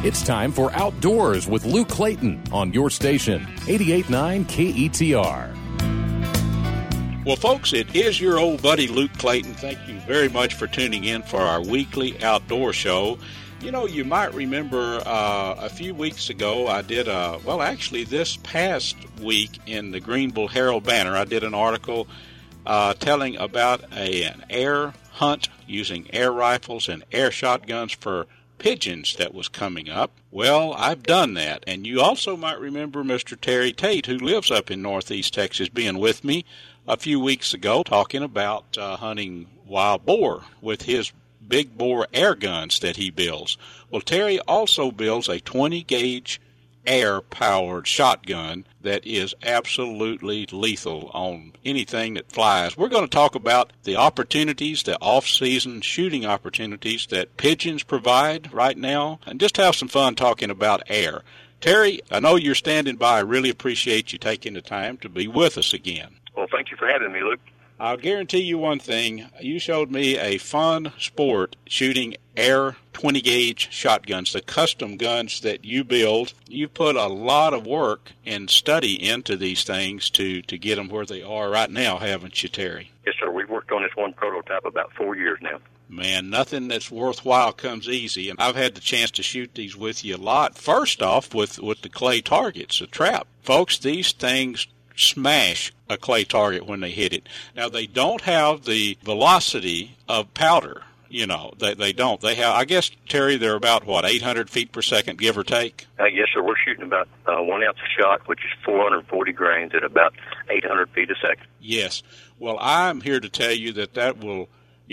It's time for Outdoors with Luke Clayton on your station, 88.9 KETR. Well, folks, it is your old buddy Luke Clayton. Thank you very much for tuning in for our weekly outdoor show. You know, you might remember a few weeks ago I did this past week in the Greenville Herald-Banner, I did an article telling about an air hunt using air rifles and air shotguns for pigeons that was coming up. Well, I've done that. And you also might remember Mr. Terry Tate, who lives up in Northeast Texas, being with me a few weeks ago talking about hunting wild boar with his big bore air guns that he builds. Well, Terry also builds a 20-gauge air-powered shotgun that is absolutely lethal on anything that flies. We're going to talk about the opportunities, the off-season shooting opportunities that pigeons provide right now, and just have some fun talking about air. Terry, I know you're standing by. I really appreciate you taking the time to be with us again. Well, thank you for having me, Luke. I'll guarantee you one thing. You showed me a fun sport shooting air 20-gauge shotguns, the custom guns that you build. You put a lot of work and study into these things to get them where they are right now, haven't you, Terry? Yes, sir. We've worked on this one prototype about 4 years now. Man, nothing that's worthwhile comes easy, and I've had the chance to shoot these with you a lot. First off, with the clay targets, the trap. Folks, these things smash a clay target when they hit it. Now, they don't have the velocity of powder. You know, they don't. They have, I guess, Terry, they're about, 800 feet per second, give or take? Yes, sir. We're shooting about 1 ounce a shot, which is 440 grains at about 800 feet a second. Yes. Well, I'm here to tell you that will,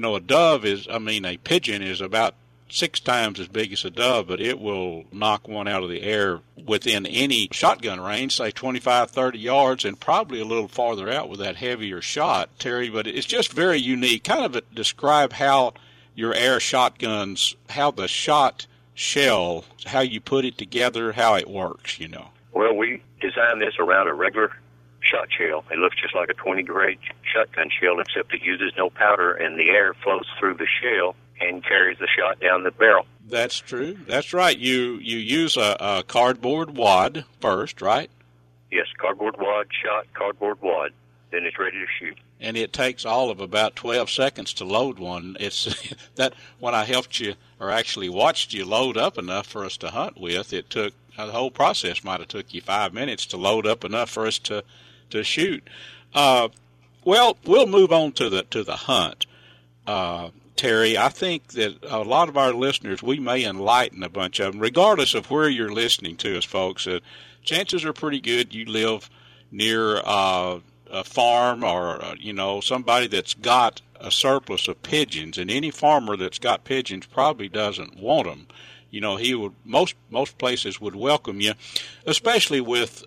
a pigeon is about 6 times as big as a dove, but it will knock one out of the air within any shotgun range, say 25, 30 yards, and probably a little farther out with that heavier shot, Terry. But it's just very unique. Kind of describe how your air shotguns, how the shot shell, how you put it together, how it works, you know. Well, we designed this around a regular shot shell. It looks just like a 20-gauge shotgun shell, except it uses no powder, and the air flows through the shell and carries the shot down the barrel. That's true. That's right. You use a cardboard wad first, right? Yes, cardboard wad, shot, cardboard wad. Then it's ready to shoot. And it takes all of about 12 seconds to load one. It's that when I helped you, or actually watched you load up enough for us to hunt with, it took, the whole process might have took you 5 minutes to load up enough for us to shoot. Well, we'll move on to the hunt. Terry, I think that a lot of our listeners, we may enlighten a bunch of them, regardless of where you're listening to us, folks. Chances are pretty good you live near a farm or, somebody that's got a surplus of pigeons, and any farmer that's got pigeons probably doesn't want them. You know, he would, most places would welcome you, especially with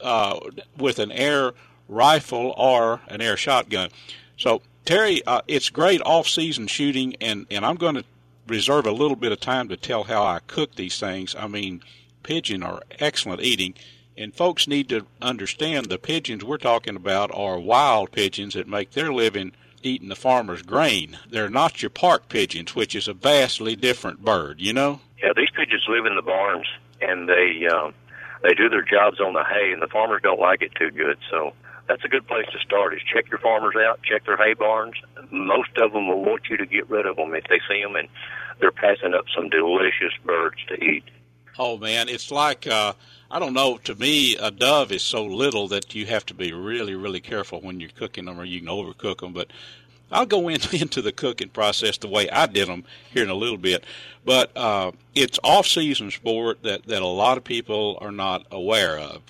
an air rifle or an air shotgun. So, Terry, it's great off-season shooting, and I'm going to reserve a little bit of time to tell how I cook these things. I mean, pigeon are excellent eating, and folks need to understand the pigeons we're talking about are wild pigeons that make their living eating the farmer's grain. They're not your park pigeons, which is a vastly different bird, you know? Yeah, these pigeons live in the barns, and they do their jobs on the hay, and the farmers don't like it too good, so that's a good place to start, is check your farmers out, check their hay barns. Most of them will want you to get rid of them if they see them, and they're passing up some delicious birds to eat. Oh, man, it's like, I don't know, to me, a dove is so little that you have to be really, really careful when you're cooking them, or you can overcook them. But I'll go into the cooking process the way I did them here in a little bit. But it's off-season sport that a lot of people are not aware of.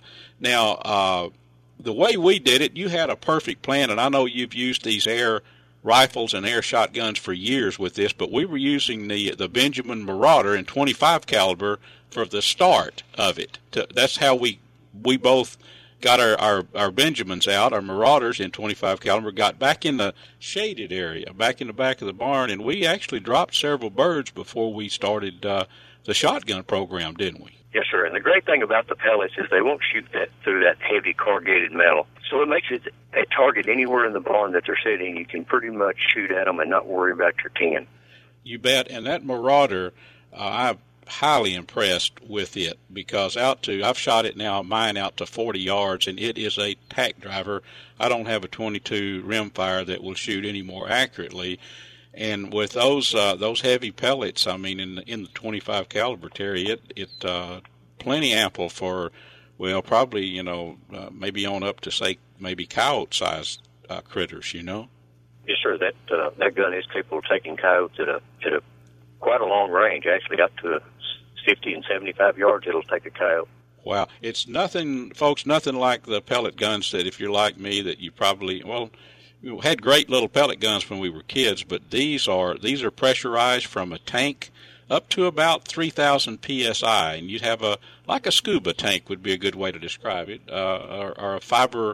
Now, the way we did it, you had a perfect plan, and I know you've used these air rifles and air shotguns for years with this, but we were using the Benjamin Marauder in 25 caliber for the start of it. That's how we both got our Benjamins out, our Marauders in 25 caliber, got back in the shaded area, back in the back of the barn, and we actually dropped several birds before we started the shotgun program, didn't we? Yes, sir. And the great thing about the pellets is they won't shoot through that heavy corrugated metal. So it makes it a target anywhere in the barn that they're sitting. You can pretty much shoot at them and not worry about your tin. You bet. And that Marauder, I've highly impressed with it because I've shot it now, mine out to 40 yards, and it is a tack driver. I don't have a 22 rimfire that will shoot any more accurately. And with those heavy pellets, I mean, in the 25 caliber, Terry, it plenty ample for, well, probably, maybe on up to, say, maybe coyote-sized critters, Yes, sir. That gun is capable of taking coyotes at a quite a long range. Actually, up to 50 and 75 yards, it'll take a coyote. Wow. It's nothing, folks, nothing like the pellet guns that if you're like me that you probably, we had great little pellet guns when we were kids, but these are pressurized from a tank up to about 3,000 psi, and you'd have like a scuba tank would be a good way to describe it, or a fiber,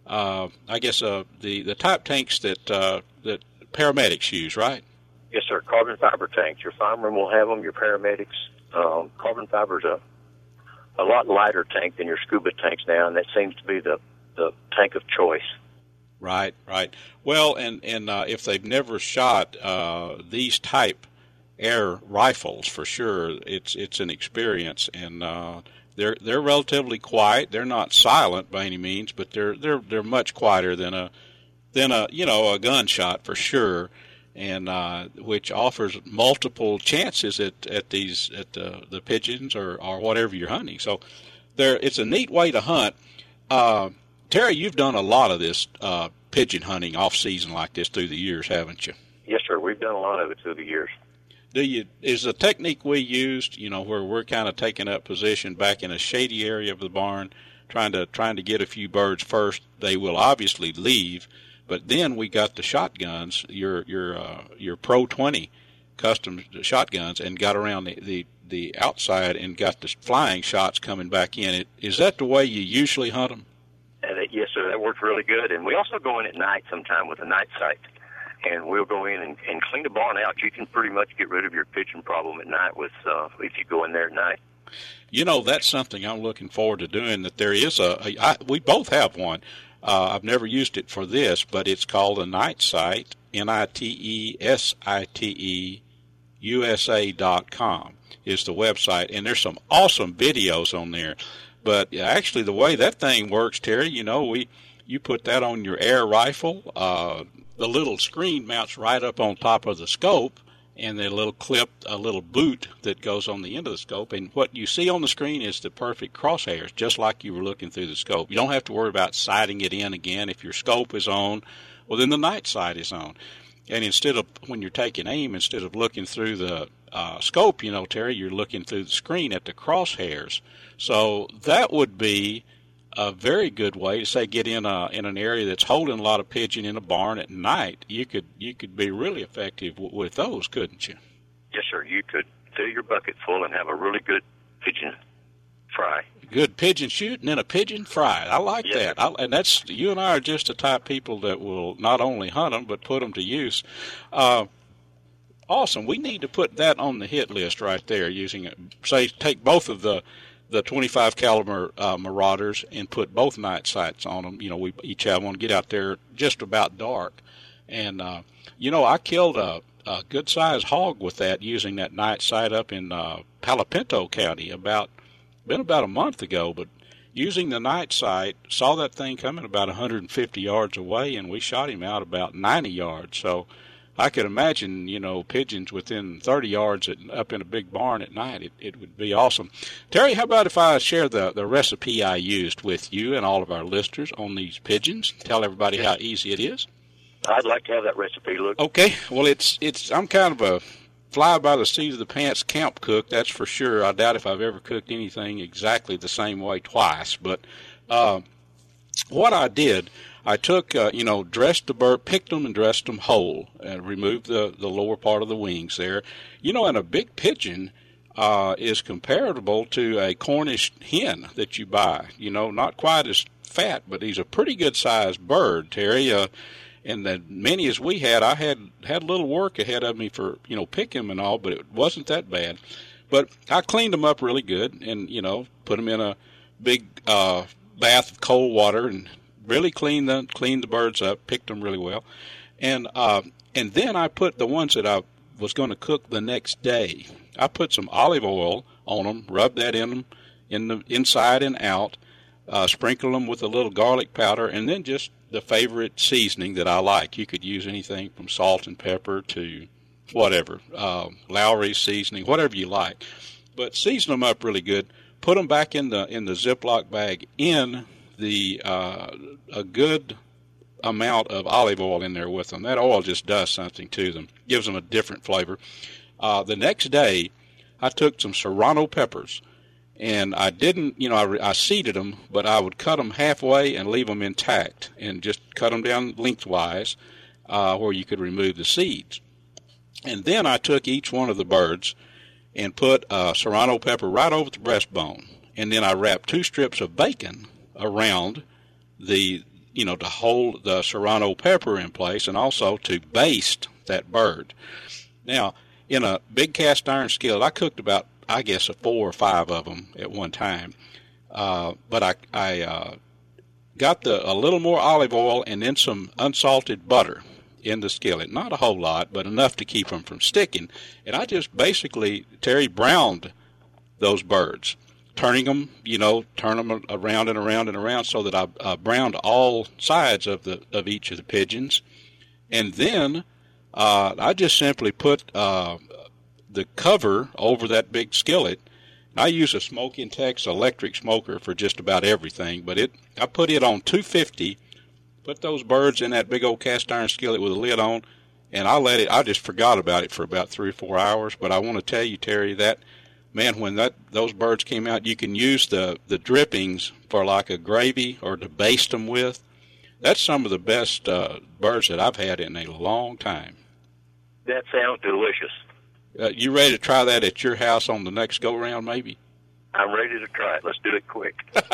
I guess the type tanks that paramedics use, right? Yes, sir. Carbon fiber tanks. Your firemen will have them. Your paramedics. Carbon fiber's a lot lighter tank than your scuba tanks now, and that seems to be the tank of choice. Right. Well, and if they've never shot these type air rifles, for sure, it's an experience, and they're relatively quiet. They're not silent by any means, but they're much quieter than a gunshot for sure, and which offers multiple chances at the pigeons or whatever you're hunting. So it's a neat way to hunt. Terry, you've done a lot of this pigeon hunting off season like this through the years, haven't you? Yes, sir. We've done a lot of it through the years. Is the technique we used, where we're kind of taking up position back in a shady area of the barn, trying to get a few birds first? They will obviously leave, but then we got the shotguns, your Pro 20 custom shotguns, and got around the outside and got the flying shots coming back in. Is that the way you usually hunt them? Yes, sir. That works really good. And we also go in at night sometime with a night sight. And we'll go in and clean the barn out. You can pretty much get rid of your pigeon problem at night if you go in there at night. That's something I'm looking forward to doing. That there is we both have one. I've never used it for this, but it's called a Night Sight, NITESITE USA.com is the website, and there's some awesome videos on there. But actually, the way that thing works, Terry, you put that on your air rifle. The little screen mounts right up on top of the scope, and the little a little boot that goes on the end of the scope. And what you see on the screen is the perfect crosshairs, just like you were looking through the scope. You don't have to worry about sighting it in again. If your scope is on, well, then the night sight is on. And when you're taking aim, instead of looking through the scope, Terry, you're looking through the screen at the crosshairs. So that would be a very good way to say get in an area that's holding a lot of pigeon in a barn at night. You could be really effective with those, couldn't you? Yes, sir. You could fill your bucket full and have a really good pigeon fry. Good pigeon shooting and a pigeon fry. I like that. And that's you and I are just the type of people that will not only hunt them but put them to use. Awesome. We need to put that on the hit list right there. Take both of the 25 caliber Marauders and put both night sights on them. We each have one. Get out there just about dark, and I killed a good sized hog with that using that night sight up in Palo Pinto County about a month ago. But using the night sight, saw that thing coming about 150 yards away, and we shot him out about 90 yards. So I could imagine, pigeons within 30 yards up in a big barn at night. It would be awesome. Terry, how about if I share the recipe I used with you and all of our listeners on these pigeons? Tell everybody how easy it is. I'd like to have that recipe, Luke. Okay. Well, I'm kind of a fly by the seat of the pants camp cook, that's for sure. I doubt if I've ever cooked anything exactly the same way twice. But what I did, I took, dressed the bird, picked them and dressed them whole, and removed the lower part of the wings there. And a big pigeon is comparable to a Cornish hen that you buy. Not quite as fat, but he's a pretty good-sized bird, Terry. And the many as we had, I had a little work ahead of me for, picking them and all, but it wasn't that bad. But I cleaned them up really good and, put them in a big bath of cold water and really cleaned the birds up, picked them really well. And then I put the ones that I was going to cook the next day I put some olive oil on them, rub that in them, in the inside and out, sprinkle them with a little garlic powder, and then just the favorite seasoning that I like. You could use anything from salt and pepper to whatever, Lowry's seasoning, whatever you like. But season them up really good. Put them back in the Ziploc bag in the a good amount of olive oil in there with them. That oil just does something to them, gives them a different flavor. The next day, I took some serrano peppers, and I didn't, I seeded them, but I would cut them halfway and leave them intact, and just cut them down lengthwise where you could remove the seeds. And then I took each one of the birds and put serrano pepper right over the breastbone, and then I wrapped 2 strips of bacon around to hold the serrano pepper in place, and also to baste that bird. Now, in a big cast iron skillet, I cooked about, I guess, 4 or 5 of them at one time. But I got a little more olive oil and then some unsalted butter in the skillet. Not a whole lot, but enough to keep them from sticking. And I just basically, Terry, browned those birds, turning them, turn them around and around and around, so that I browned all sides of each of the pigeons. And then I just simply put the cover over that big skillet. I use a Smoke Intex electric smoker for just about everything, but I put it on 250, put those birds in that big old cast iron skillet with a lid on, and I just forgot about it for about 3 or 4 hours. But I want to tell you, Terry, that, man, when those birds came out, you can use the drippings for like a gravy or to baste them with. That's some of the best birds that I've had in a long time. That sounds delicious. You ready to try that at your house on the next go-around, maybe? I'm ready to try it. Let's do it quick.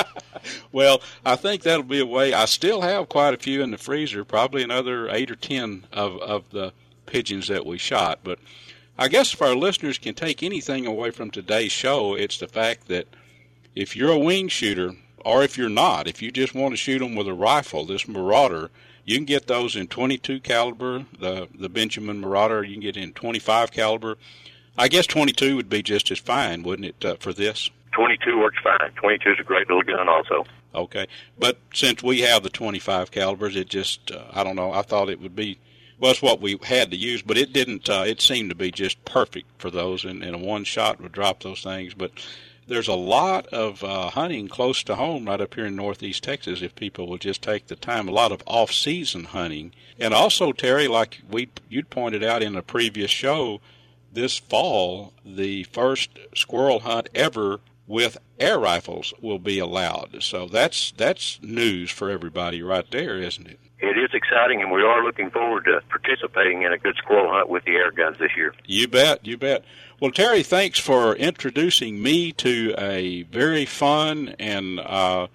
Well, I think that'll be a way. I still have quite a few in the freezer, probably another 8 or 10 of the pigeons that we shot. But I guess if our listeners can take anything away from today's show, it's the fact that if you're a wing shooter, or if you're not, if you just want to shoot them with a rifle, this Marauder, you can get those in .22 caliber, the Benjamin Marauder. You can get in .25 caliber. I guess .22 would be just as fine, wouldn't it, for this? .22 works fine. .22 is a great little gun also. Okay. But since we have the .25 calibers, it just, I don't know, I thought it would be, well, it's what we had to use, but it didn't, it seemed to be just perfect for those, and a one shot would drop those things. But there's a lot of hunting close to home right up here in northeast Texas if people will just take the time, a lot of off-season hunting. And also, Terry, like you'd pointed out in a previous show, this fall, the first squirrel hunt ever with air rifles will be allowed. So that's news for everybody right there, isn't it? It is exciting, and we are looking forward to participating in a good squirrel hunt with the air guns this year. You bet, you bet. Well, Terry, thanks for introducing me to a very fun and a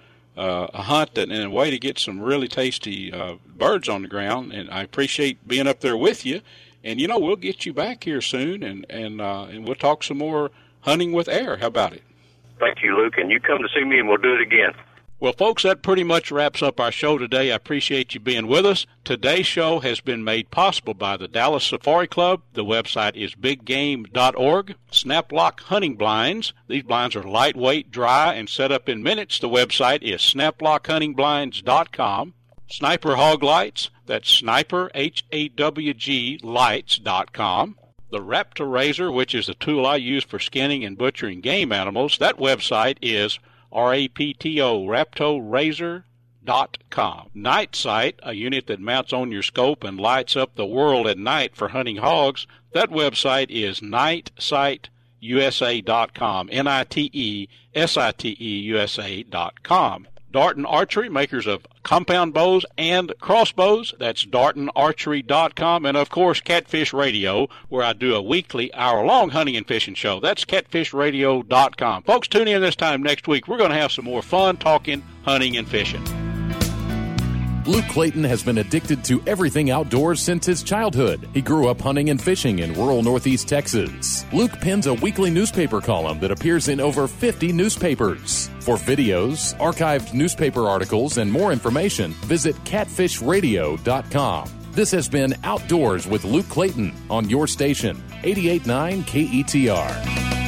hunt and a way to get some really tasty birds on the ground. And I appreciate being up there with you. And, we'll get you back here soon, and we'll talk some more hunting with air. How about it? Thank you, Luke. And you come to see me, and we'll do it again. Well, folks, that pretty much wraps up our show today. I appreciate you being with us. Today's show has been made possible by the Dallas Safari Club. The website is biggame.org. Snap-Lock Hunting Blinds. These blinds are lightweight, dry, and set up in minutes. The website is snaplockhuntingblinds.com. Sniper Hog Lights. That's Sniper, H-A-W-G, lights.com. The Raptor Razor, which is the tool I use for skinning and butchering game animals. That website is R-A-P-T-O, raptorazor.com. Night Sight, a unit that mounts on your scope and lights up the world at night for hunting hogs. That website is nightsightUSA.com, NITESITEUSA.com. Darton Archery, makers of compound bows and crossbows. That's dartonarchery.com. And, of course, Catfish Radio, where I do a weekly hour-long hunting and fishing show. That's catfishradio.com. Folks, tune in this time next week. We're going to have some more fun talking hunting and fishing. Luke Clayton has been addicted to everything outdoors since his childhood. He grew up hunting and fishing in rural northeast Texas. Luke pens a weekly newspaper column that appears in over 50 newspapers. For videos, archived newspaper articles, and more information, visit catfishradio.com. This has been Outdoors with Luke Clayton on your station, 88.9 KETR.